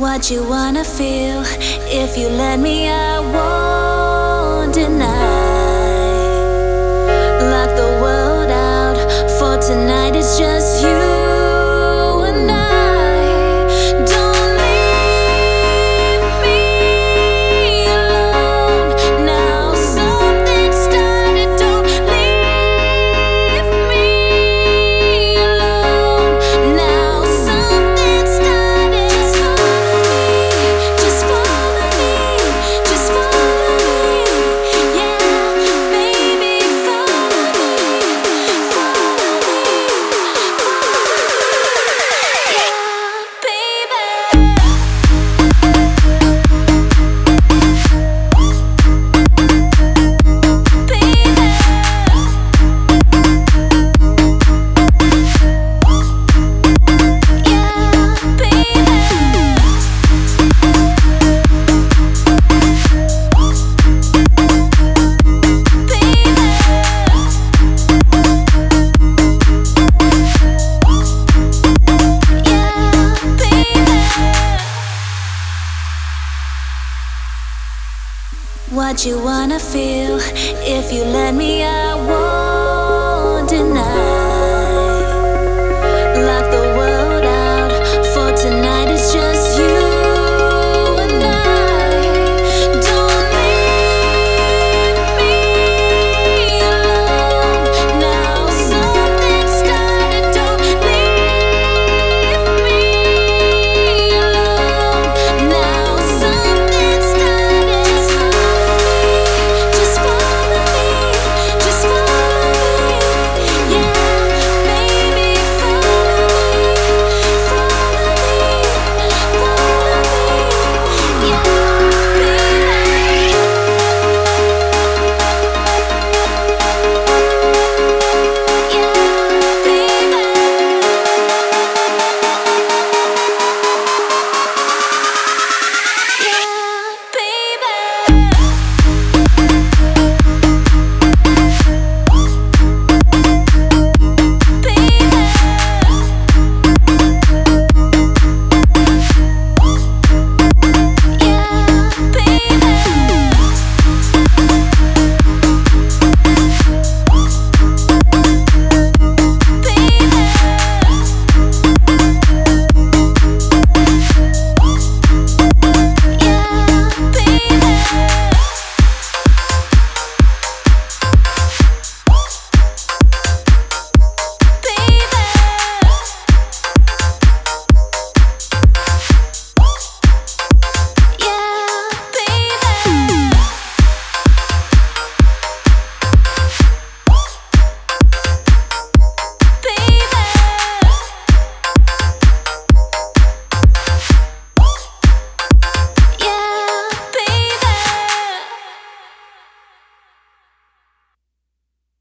What you wanna feel, if you let me, I won't deny. Lock the world out, for tonight it's just you and I. Don't leave me alone. Now something started, don't leave me alone. Now something started. Just follow me, just follow me, yeah, baby, follow me, follow me, yeah, baby. What you wanna feel, if you let me, I won't.